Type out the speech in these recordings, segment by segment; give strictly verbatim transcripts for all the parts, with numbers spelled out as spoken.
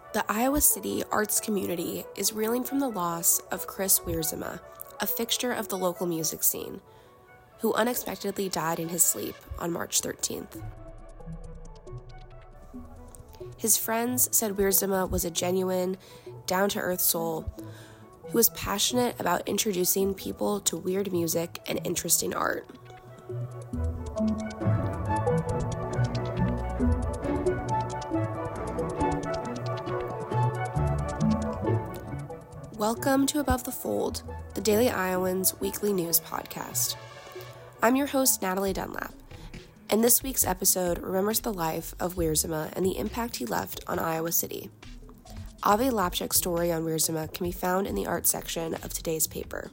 The Iowa City arts community is reeling from the loss of Chris Wiersema, a fixture of the local music scene, who unexpectedly died in his sleep on March thirteenth. His friends said Wiersema was a genuine, down-to-earth soul who was passionate about introducing people to weird music and interesting art. Welcome to Above the Fold, the Daily Iowans weekly news podcast. I'm your host, Natalie Dunlap, and this week's episode remembers the life of Wiersema and the impact he left on Iowa City. Avi Lapchuk's story on Wiersema can be found in the art section of today's paper.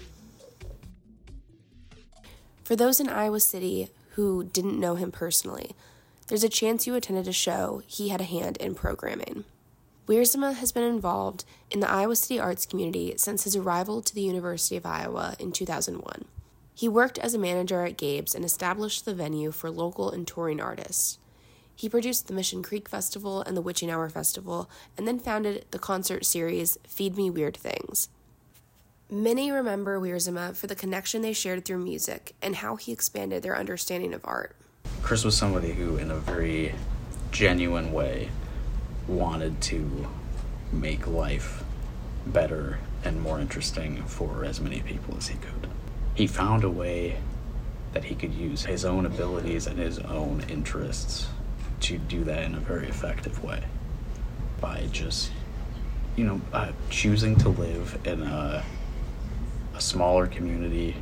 For those in Iowa City who didn't know him personally, there's a chance you attended a show he had a hand in programming. Wiersema has been involved in the Iowa City arts community since his arrival to the University of Iowa in two thousand one. He worked as a manager at Gabe's and established the venue for local and touring artists. He produced the Mission Creek Festival and the Witching Hour Festival, and then founded the concert series Feed Me Weird Things. Many remember Wiersema for the connection they shared through music and how he expanded their understanding of art. Chris was somebody who, in a very genuine way, wanted to make life better and more interesting for as many people as he could. He found a way that he could use his own abilities and his own interests to do that in a very effective way by just, you know, uh, choosing to live in a, a smaller community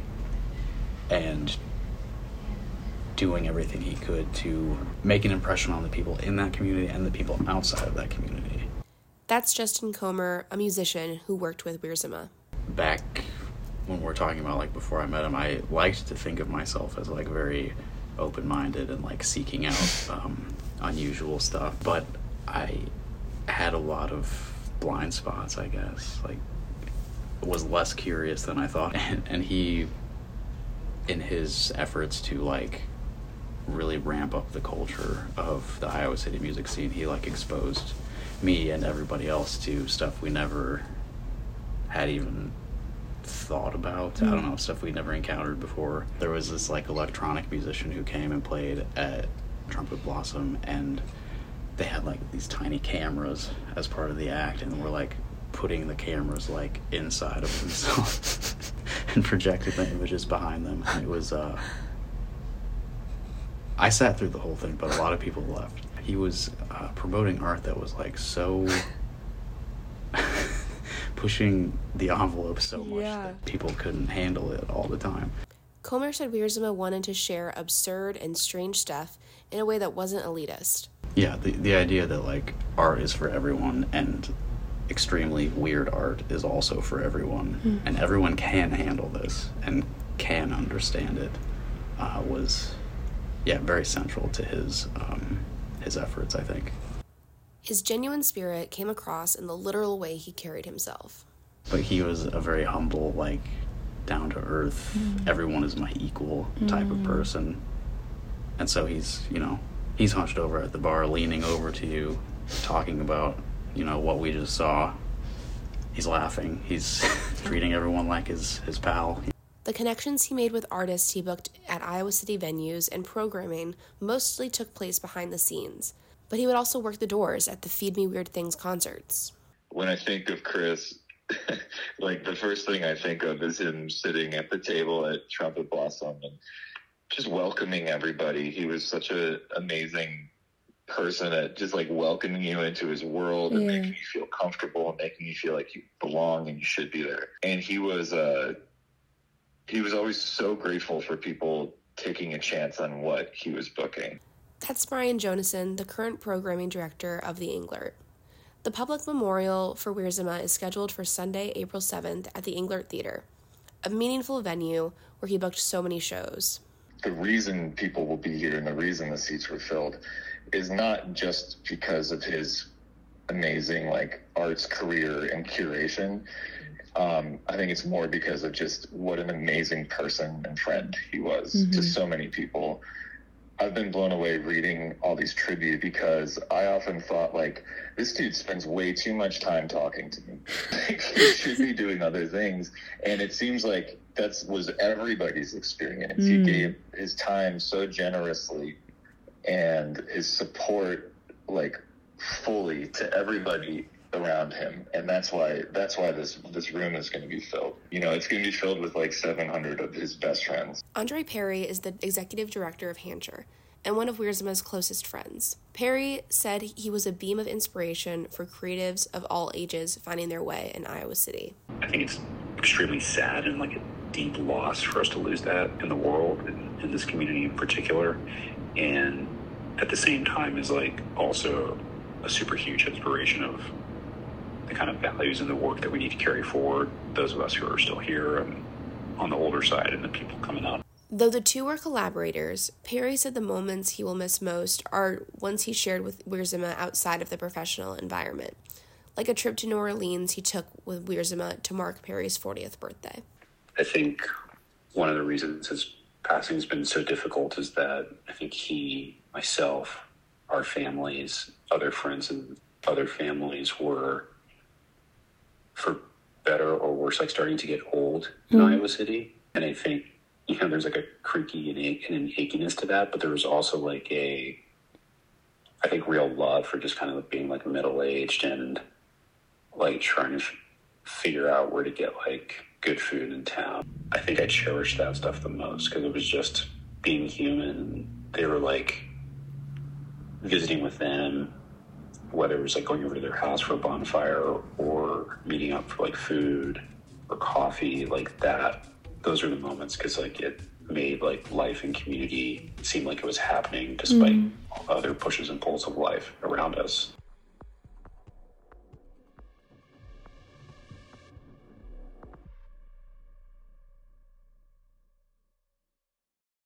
and doing everything he could to make an impression on the people in that community and the people outside of that community. That's Justin Comer, a musician who worked with Wiersema. Back when we're talking about, like, before I met him, I liked to think of myself as, like, very open-minded and, like, seeking out um, unusual stuff. But I had a lot of blind spots, I guess. Like, was less curious than I thought. And, and he, in his efforts to, like, really ramp up the culture of the Iowa City music scene, he like exposed me and everybody else to stuff we never had even thought about. Mm. I don't know, stuff we never encountered before. There was this like electronic musician who came and played at Trumpet Blossom, and they had like these tiny cameras as part of the act, and were like putting the cameras like inside of themselves and projecting the images behind them. And it was uh I sat through the whole thing, but a lot of people left. He was uh, promoting art that was like so pushing the envelope so much yeah. that people couldn't handle it all the time. Comer said Wiersema wanted to share absurd and strange stuff in a way that wasn't elitist. Yeah, the, the idea that like art is for everyone and extremely weird art is also for everyone, mm. and everyone can handle this and can understand it uh, was... yeah, very central to his um, his efforts, I think. His genuine spirit came across in the literal way he carried himself. But he was a very humble, like, down-to-earth, mm. everyone is my equal type mm. of person. And so he's, you know, he's hunched over at the bar, leaning over to you, talking about, you know, what we just saw. He's laughing. He's treating everyone like his, his pal. The connections he made with artists he booked at Iowa City venues and programming mostly took place behind the scenes, but he would also work the doors at the Feed Me Weird Things concerts. When I think of Chris, like the first thing I think of is him sitting at the table at Trumpet Blossom and just welcoming everybody. He was such an amazing person at just like welcoming you into his world and yeah. making you feel comfortable and making you feel like you belong and you should be there. And he was uh He was always so grateful for people taking a chance on what he was booking. That's Brian Jonason, the current programming director of the Englert. The public memorial for Wiersema is scheduled for Sunday, April seventh at the Englert Theater, a meaningful venue where he booked so many shows. The reason people will be here and the reason the seats were filled is not just because of his amazing like arts career and curation. Um, I think it's more because of just what an amazing person and friend he was mm-hmm. to so many people. I've been blown away reading all these tribute because I often thought, like, this dude spends way too much time talking to me. Like, he should be doing other things. And it seems like that was everybody's experience. Mm. He gave his time so generously and his support, like, fully to everybody around him, and that's why that's why this this room is going to be filled. You know, it's going to be filled with like seven hundred of his best friends. Andre Perry is the executive director of Hancher and one of Wiersma's closest friends. Perry said he was a beam of inspiration for creatives of all ages finding their way in Iowa City. I think it's extremely sad and like a deep loss for us to lose that in the world, and in this community in particular, and at the same time is like also a super huge inspiration of the kind of values and the work that we need to carry forward, those of us who are still here and on the older side and the people coming up. Though the two were collaborators, Perry said the moments he will miss most are ones he shared with Wiersma outside of the professional environment, like a trip to New Orleans he took with Wiersma to mark Perry's fortieth birthday. I think one of the reasons his passing has been so difficult is that I think he, myself, our families, other friends and other families were, for better or worse, like starting to get old in mm. Iowa City. And I think, you know, there's like a creaky and, ache, and an achiness to that, but there was also like a, I think, real love for just kind of being like middle-aged and like trying to f- figure out where to get like good food in town. I think I cherished that stuff the most because it was just being human. And they were like visiting with them, whether it was like going over to their house for a bonfire or, or meeting up for like food or coffee, like that. Those are the moments because like it made like life and community seem like it was happening despite mm. all the other pushes and pulls of life around us.